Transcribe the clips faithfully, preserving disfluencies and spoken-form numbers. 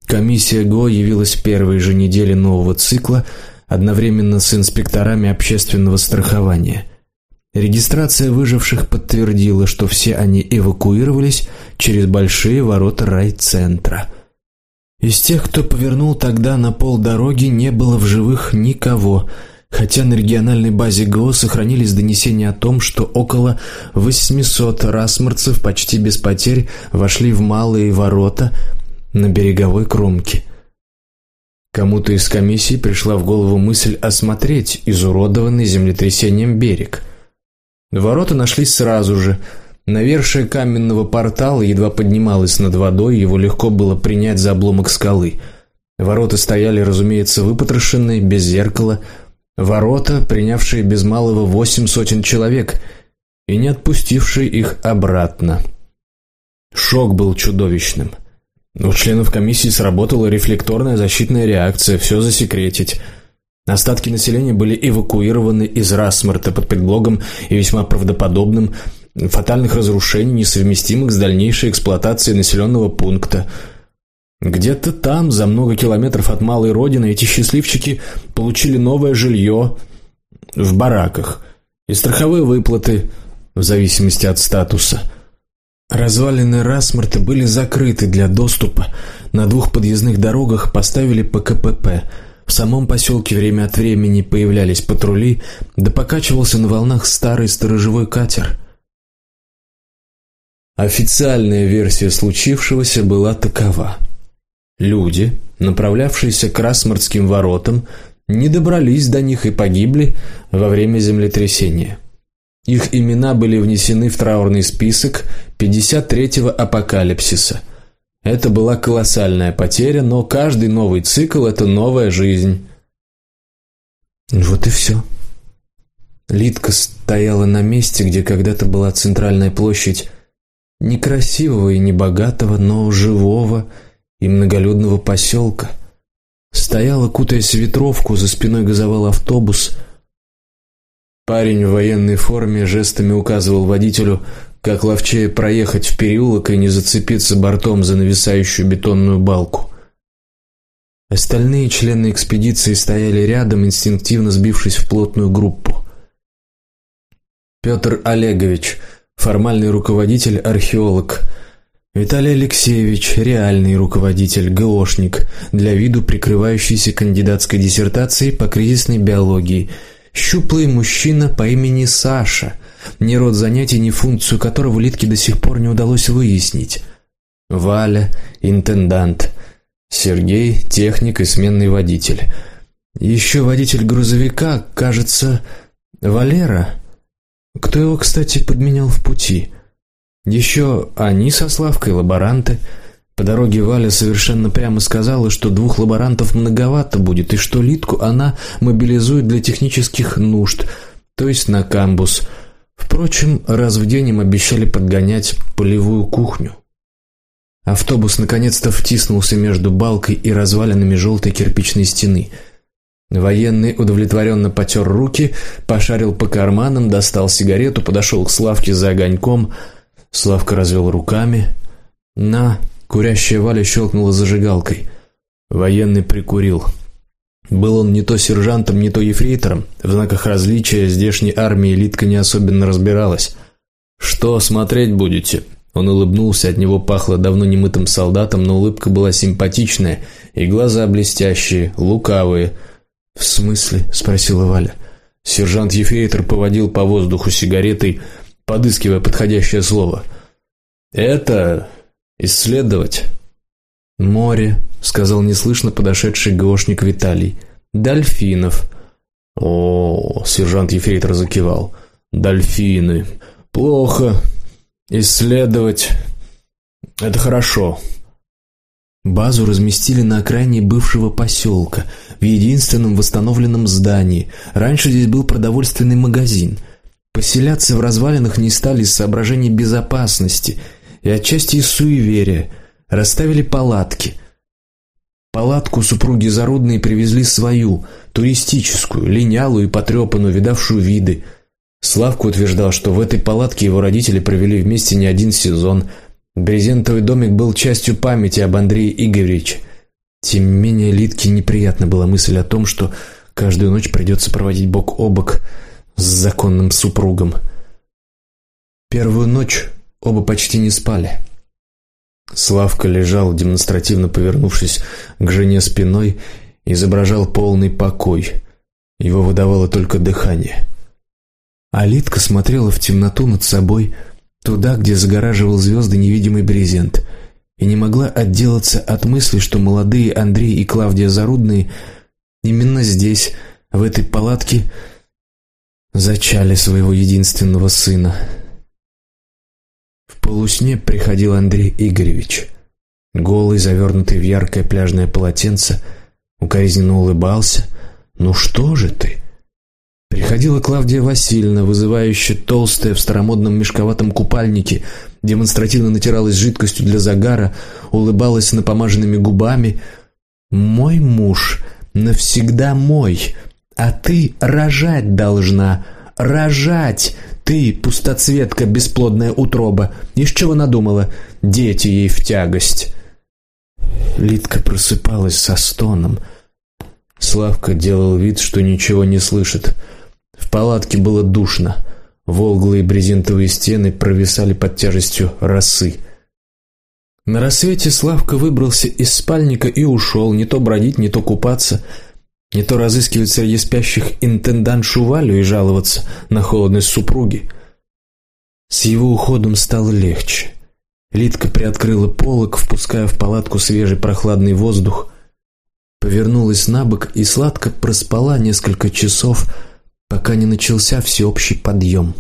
Комиссия ГО явилась в первой же неделе нового цикла одновременно с инспекторами общественного страхования. Регистрация выживших подтвердила, что все они эвакуировались через большие ворота райцентра. Из тех, кто повернул тогда на полдороги, не было в живых никого, хотя на региональной базе ГО сохранились донесения о том, что около восьмисот расморцев почти без потерь вошли в малые ворота на береговой кромке. Кому-то из комиссии пришла в голову мысль осмотреть изуродованный землетрясением берег. Ворота нашлись сразу же. Навершие каменного портала едва поднималось над водой, его легко было принять за обломок скалы. Ворота стояли, разумеется, выпотрошенные, без зеркала. Ворота, принявшие без малого восемь сотен человек и не отпустившие их обратно. Шок был чудовищным. У членов комиссии сработала рефлекторная защитная реакция, все засекретить. Остатки населения были эвакуированы из Расморта под предлогом и весьма правдоподобным фатальных разрушений, несовместимых с дальнейшей эксплуатацией населенного пункта. Где-то там, за много километров от малой родины, эти счастливчики получили новое жилье в бараках и страховые выплаты в зависимости от статуса. Развалины Расморта были закрыты для доступа. На двух подъездных дорогах поставили П К П П. В самом поселке время от времени появлялись патрули, да покачивался на волнах старый сторожевой катер. Официальная версия случившегося была такова: люди, направлявшиеся к Расмортским воротам, не добрались до них и погибли во время землетрясения. Их имена были внесены в траурный список пятьдесят третьего апокалипсиса. Это была колоссальная потеря, но каждый новый цикл – это новая жизнь. Вот и все. Лидка стояла на месте, где когда-то была центральная площадь некрасивого и небогатого, но живого и многолюдного поселка. Стояла, кутаясь в ветровку, за спиной газовал автобус. Парень в военной форме жестами указывал водителю, как ловчее проехать в переулок и не зацепиться бортом за нависающую бетонную балку. Остальные члены экспедиции стояли рядом, инстинктивно сбившись в плотную группу. Петр Олегович, формальный руководитель, археолог. Виталий Алексеевич, реальный руководитель, ГОшник, для виду прикрывающийся кандидатской диссертацией по кризисной биологии. Щуплый мужчина по имени Саша, ни род занятий, ни функцию которого Лидке до сих пор не удалось выяснить. Валя, интендант. Сергей, техник и сменный водитель. Еще водитель грузовика, кажется, Валера. Кто его, кстати, подменял в пути? Еще они со Славкой, лаборанты. По дороге Валя совершенно прямо сказала, что двух лаборантов многовато будет, и что Лидку она мобилизует для технических нужд, то есть на камбус. Впрочем, раз в день им обещали подгонять полевую кухню. Автобус наконец-то втиснулся между балкой и развалинами желтой кирпичной стены. Военный удовлетворенно потер руки, пошарил по карманам, достал сигарету, подошел к Славке за огоньком. Славка развел руками. «На!» Курящая Валя щелкнула зажигалкой. Военный прикурил. Был он не то сержантом, не то ефрейтором. В знаках различия здешней армии Лидка не особенно разбиралась. «Что смотреть будете?» Он улыбнулся, от него пахло давно немытым солдатом, но улыбка была симпатичная, и глаза блестящие, лукавые. «В смысле?» – спросила Валя. Сержант-ефрейтор поводил по воздуху сигаретой, подыскивая подходящее слово. «Это... исследовать». «Море», — сказал неслышно подошедший ГОшник Виталий. «Дельфинов». «О, — сержант-ефрейтор закивал, — дельфины. Плохо. Исследовать. Это хорошо». Базу разместили на окраине бывшего поселка, в единственном восстановленном здании. Раньше здесь был продовольственный магазин. Поселяться в развалинах не стали из соображений безопасности и отчасти из суеверия. Расставили палатки. Палатку супруги Зарудные привезли свою, туристическую, линялую и потрепанную, видавшую виды. Славка утверждал, что в этой палатке его родители провели вместе не один сезон. Брезентовый домик был частью памяти об Андрее Игоревиче. Тем не менее, Литке неприятна была мысль о том, что каждую ночь придется проводить бок о бок с законным супругом. Первую ночь оба почти не спали. Славка лежал, демонстративно повернувшись к жене спиной, и изображал полный покой. Его выдавало только дыхание. А Литка смотрела в темноту над собой, туда, где загораживал звезды невидимый брезент, и не могла отделаться от мысли, что молодые Андрей и Клавдия Зарудные именно здесь, в этой палатке, зачали своего единственного сына. В полусне приходил Андрей Игоревич, голый, завернутый в яркое пляжное полотенце, укоризненно улыбался. «Ну что же ты?» Приходила Клавдия Васильевна, вызывающе толстая, в старомодном мешковатом купальнике, демонстративно натиралась жидкостью для загара, улыбалась напомаженными губами. «Мой муж навсегда мой, а ты рожать должна, рожать! Ты, пустоцветка, бесплодная утроба, из чего надумала? Дети ей в тягость!» Литка просыпалась со стоном. Славка делал вид, что ничего не слышит. В палатке было душно. Волглые брезентовые стены провисали под тяжестью росы. На рассвете Славка выбрался из спальника и ушел, не то бродить, не то купаться, не то разыскивать среди спящих интендантшу Валю и жаловаться на холодность супруги. С его уходом стало легче. Литка приоткрыла полог, впуская в палатку свежий прохладный воздух, повернулась набок и сладко проспала несколько часов, пока не начался всеобщий подъем.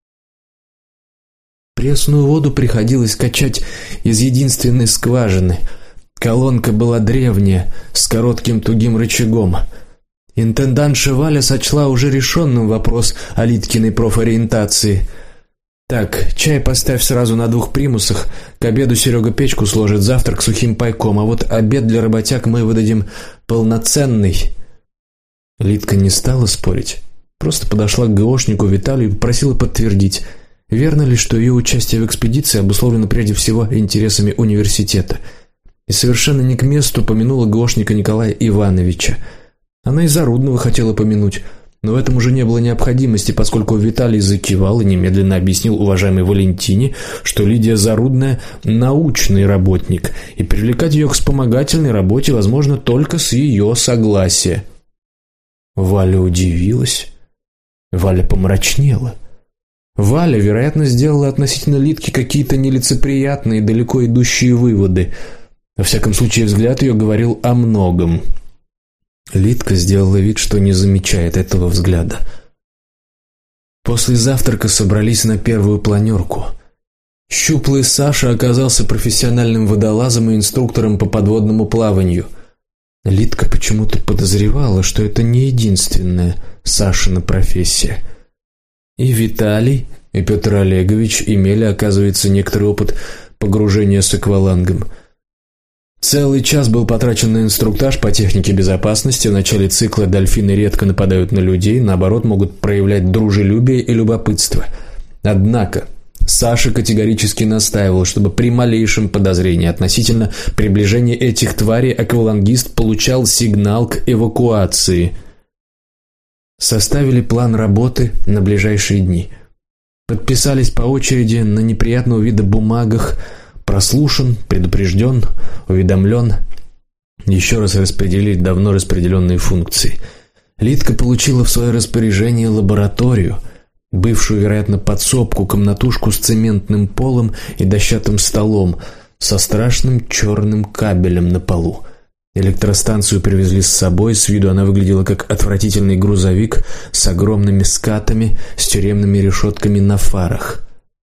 Пресную воду приходилось качать из единственной скважины. Колонка была древняя, с коротким тугим рычагом. Интендантша Валя сочла уже решенным вопрос о Литкиной профориентации. «Так, чай поставь сразу на двух примусах, к обеду Серега печку сложит, завтрак сухим пайком, а вот обед для работяг мы выдадим полноценный». Литка не стала спорить, просто подошла к ГОшнику Виталию и попросила подтвердить, верно ли, что ее участие в экспедиции обусловлено прежде всего интересами университета, и совершенно не к месту помянула ГОшника Николая Ивановича. Она и Зарудного хотела помянуть, но в этом уже не было необходимости, поскольку Виталий закивал и немедленно объяснил уважаемой Валентине, что Лидия Зарудная – научный работник, и привлекать ее к вспомогательной работе возможно только с ее согласия. Валя удивилась. Валя помрачнела. Валя, вероятно, сделала относительно Литки какие-то нелицеприятные, далеко идущие выводы. Во всяком случае, взгляд ее говорил о многом. Литка сделала вид, что не замечает этого взгляда. После завтрака собрались на первую планерку. Щуплый Саша оказался профессиональным водолазом и инструктором по подводному плаванию. Литка почему-то подозревала, что это не единственная Сашина профессия. И Виталий, и Петр Олегович имели, оказывается, некоторый опыт погружения с аквалангом. Целый час был потрачен на инструктаж по технике безопасности. В начале цикла дельфины редко нападают на людей, наоборот, могут проявлять дружелюбие и любопытство. Однако Саша категорически настаивал, чтобы при малейшем подозрении относительно приближения этих тварей аквалангист получал сигнал к эвакуации. Составили план работы на ближайшие дни. Подписались по очереди на неприятного вида бумагах: прослушан, предупрежден, уведомлен. Еще раз распределили давно распределенные функции. Литка получила в свое распоряжение лабораторию, бывшую, вероятно, подсобку, комнатушку с цементным полом и дощатым столом, со страшным черным кабелем на полу. Электростанцию привезли с собой, с виду она выглядела как отвратительный грузовик с огромными скатами, с тюремными решетками на фарах.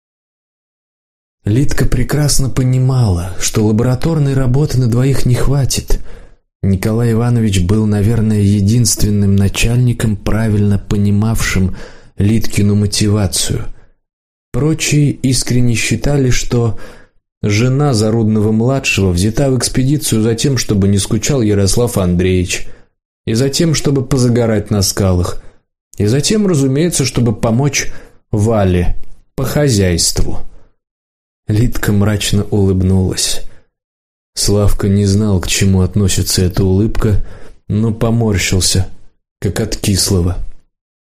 Литка прекрасно понимала, что лабораторной работы на двоих не хватит. Николай Иванович был, наверное, единственным начальником, правильно понимавшим Литкину мотивацию. Прочие искренне считали, что жена Зарудного-младшего взята в экспедицию за тем, чтобы не скучал Ярослав Андреевич, и за тем, чтобы позагорать на скалах, и за тем, разумеется, чтобы помочь Вале по хозяйству. Литка мрачно улыбнулась. Славка не знал, к чему относится эта улыбка, но поморщился, как от кислого.